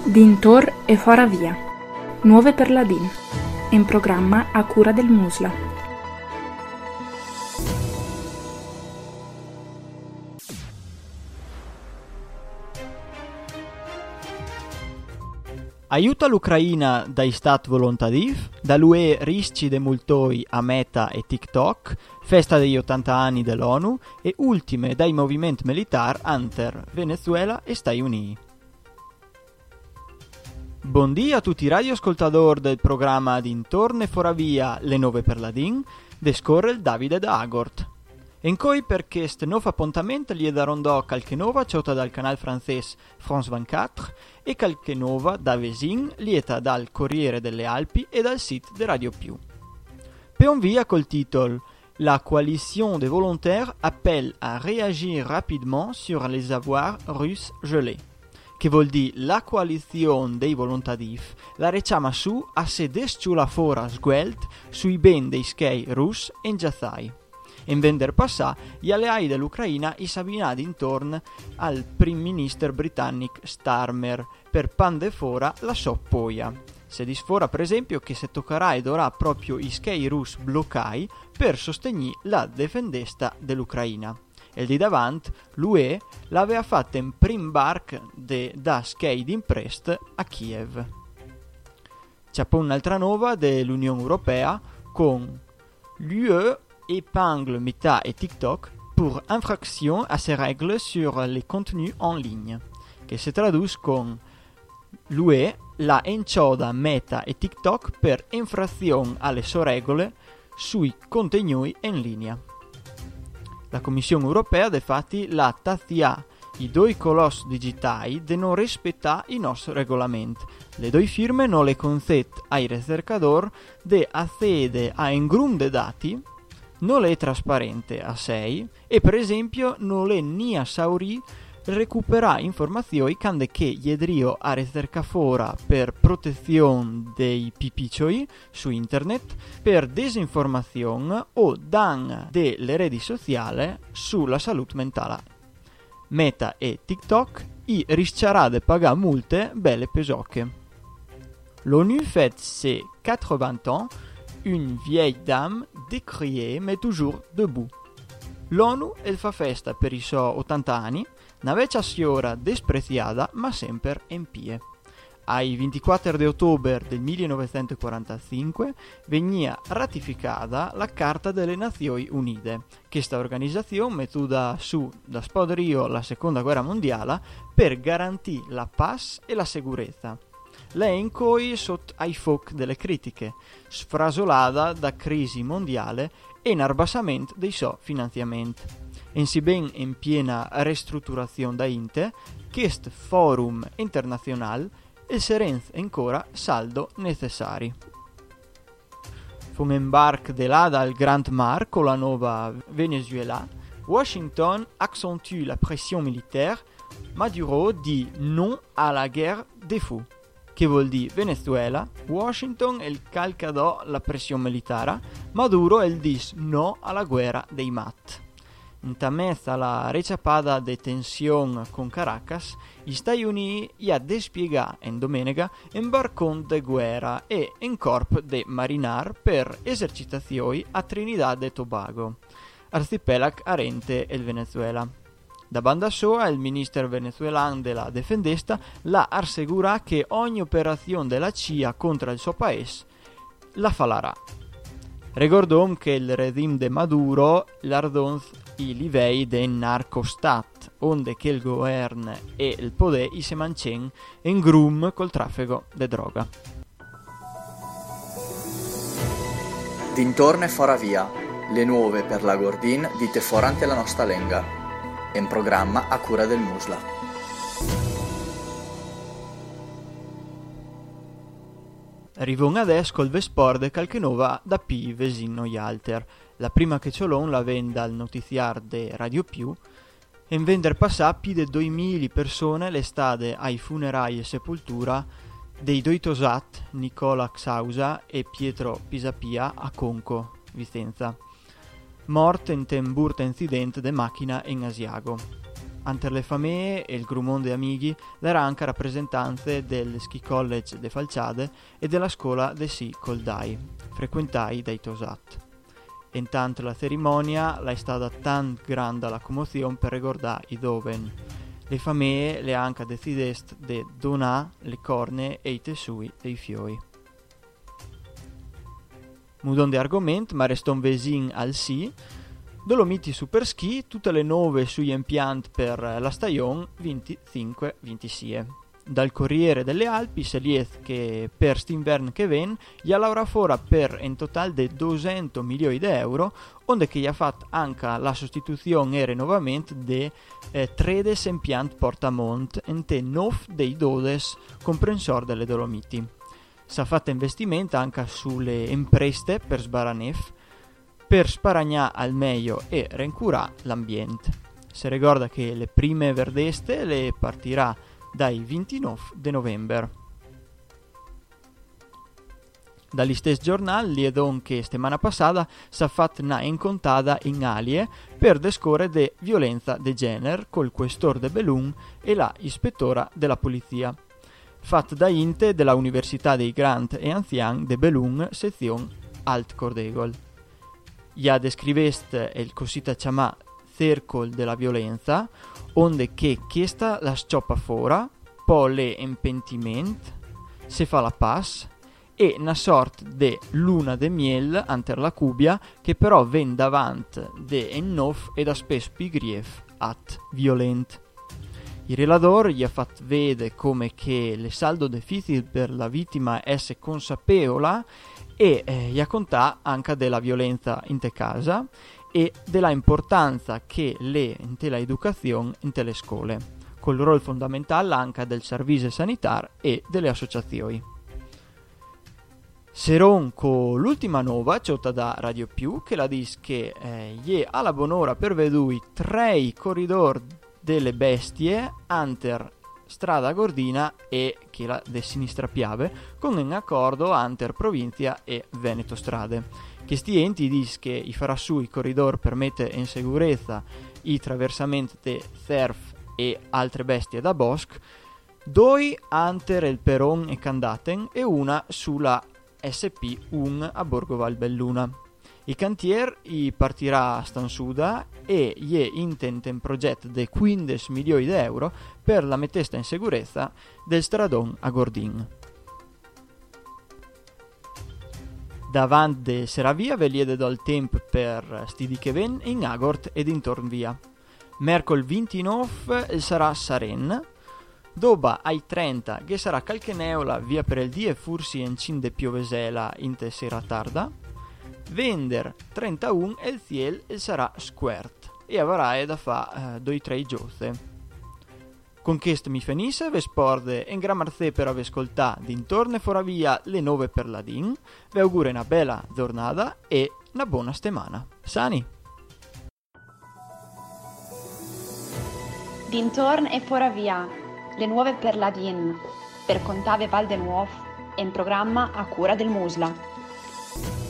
Dintor e fora via. Nuove per la DIN. In programma a cura del Musla. Aiuta l'Ucraina dai Stat Volontadiv, dall'UE risci de multoi a Meta e TikTok, festa degli 80 anni dell'ONU e ultime dai movimenti militar Anter, Venezuela e Stati Uniti. Buondì a tutti i radioascoltatori del programma Dintorno e fora via le 9 per la DIN, descorre il Davide da Agort. En coi perché ste nuovo appuntamento gli darò qualche nova ciota dal canale francese France 24 e qualche nova da Vesin lieta dal Corriere delle Alpi e dal sito de Radio Più. Peon via col titolo La coalition des volontaires appelle à réagir rapidement sur les avoirs russes gelés, che vuol dire la coalizione dei volontadif la recama su a se desciula fora sguelt sui ben dei skei rus e giazzai. In vender passà gli alleati dell'Ucraina i sabinati intorno al Prime Minister britannico Starmer per pande fora la sua poia. Se disfora per esempio che se toccherà ed ora proprio i skei rus bloccai per sostenere la difendesta dell'Ucraina. E di davanti l'UE l'aveva fatta in prim bark da skei d'imprest a Kiev. C'è poi un'altra nuova dell'Unione Europea con l'UE épingle Meta et TikTok pour infraction à ses règles sur les contenus en ligne, che si traduce con l'UE la encioda Meta e TikTok per infrazione alle sue regole sui contenuti in linea. La Commissione Europea defatti la tazia i due colossi digitali di non rispettare i nostri regolamenti. Le due firme non le consent ai ricercatori di accedere a un gruppo di dati non è trasparente a sé e per esempio non è ni a sauri recuperare informazioni quando che jedrio a ricerca fora per protezione dei pipiccioi su internet, per disinformazione o dan delle reti sociali sulla salute mentale. Meta e TikTok rischiarà di pagare multe belle pesocche. L'ONU fête ses 80 ans. Une vieille dame décriée mais toujours debout. L'ONU fa festa per i suoi 80 anni, una vecchia signora dispreziata ma sempre in pie. Ai 24 di ottobre del 1945 veniva ratificata la Carta delle Nazioni Unite. Questa organizzazione mettuta su da spodrio la Seconda Guerra Mondiale per garantire la pace e la sicurezza. Lei in coi sotto ai foc delle critiche, sfrasolata da crisi mondiale e in abbassamento dei suoi finanziamenti. In si ben in piena ristrutturazione da Inte, questo forum internazionale e serenza ancora saldo necessari. Fu un imbarc de là dal Grand Mar con la nuova Venezuela, Washington accentue la pression militaire, Maduro dit non à la guerre des fous, che vuol dire Venezuela, Washington il calcadò la pressione militare, Maduro il dis no alla guerra dei mat. In tamezza la reciapada de tensione con Caracas, gli Stati Uniti gli ha despiegà in domenica un barcon de guerra e un corpo de marinar per esercitazioni a Trinidad e Tobago, arcipelag arente il Venezuela. Da banda sua, il ministro venezuelano della Defendesta l'ha assicurato che ogni operazione della CIA contro il suo paese la farà. Ricordom che il regime de Maduro l'ardonz i livelli del narcostat, onde che il governo e il potere si mantiene in grum col traffico di droga. Dintorno e fora via, le nuove per la Gordin dite forante la nostra lenga. In programma a cura del Musla. Arrivon adesso col vesporde calchenova da P Vesino Yalter. La prima che ciolon la venda al notiziar de Radio Più e in vender passà più di 2000 persone le stade ai funerali e sepoltura dei due tosat Nicola Xausa e Pietro Pisapia a Conco, Vicenza. Morte in temburta incidente de macchina in Asiago. Ante le famiglie e il grumon de amighi l'era anche rappresentanze del Ski College de Falciade e della scuola de Sci Coldai, frequentai dai Tosat. Intanto la cerimonia è stata tan grande la commozione per ricordare i doven. Le famiglie le anche decidest de donare le corne e i tessui dei fiori. Mudon di argomento, ma reston vesin al sì. Dolomiti Super Ski, tutte le nuove sugli impianti per la stagione 25-26. Dal Corriere delle Alpi si liet che per st'inverno che ven gli ha lavorato fuori per in totale di 200 milioni di euro, onde che gli ha fatto anche la sostituzione e rinnovamento di 13 impianti portamont in te 9 dei 12 comprensori delle Dolomiti. Si è fatto investimento anche sulle impreste per sbaranef, per sparagnare al meglio e rincurare l'ambiente. Si ricorda che le prime verdeste le partirà dai 29 di novembre. Dagli stessi giornali liedon che settimana passata si è fatta una incontrata in Alie per discorrere di violenza di genere col questore de Belun e la ispettora della polizia, fatta da Inte della Università dei Grant e Anziani de Belun, sezione Alt Cordegol. Ja descrivest il cosita chiamà cercol della violenza, onde che chiesta la scioppa fora, poi le impentiment, se fa la pass, e una sorta de luna de miel ante la cubia, che però ven davanti de ennof ed a spesso pigrief at violent. Il relatore gli ha fatto vedere come che le saldo difficile per la vittima esse consapevole e gli ha contato anche della violenza in te casa e della importanza che le in te la educazione in te le scuole, col ruolo fondamentale anche del servizio sanitario e delle associazioni. Seron con l'ultima nova, ciota da Radio Più, che la dice che gli ha la buon'ora per vedui 3 corridori delle bestie anter strada Gordina e che la de Sinistra Piave con un accordo anter Provincia e Veneto Strade. Questi enti dice che i farà su i corridori per mettere in sicurezza i traversamenti di cerf e altre bestie da bosco, 2 anter il Peron e Candaten e una sulla SP1 a Borgo Valbelluna. Il cantier partirà a Stansuda e gli è intento un progetto di 15 milioni di euro per la mettesta in sicurezza del stradon a Gordin. Davanti de Seravia ve liede dal tempo per stidi che ven in Agort ed intorno via. Mercol 29 sarà Saren, dopo ai 30 che sarà qualche neola via per il die fursi in cinde piovesela in te sera tarda. Vender 31 e il ciel sarà squert e avrà da fa 2-3 giozze. Con questo mi finisse, ve sporde in gran marzè per aver ascoltato d'intorno e fuori via le 9 per la DIN. Vi auguro una bella giornata e una buona settimana. Sani! Dintorno e fuori via le 9 per la DIN per Contave Val de Nuovo in programma a cura del Musla.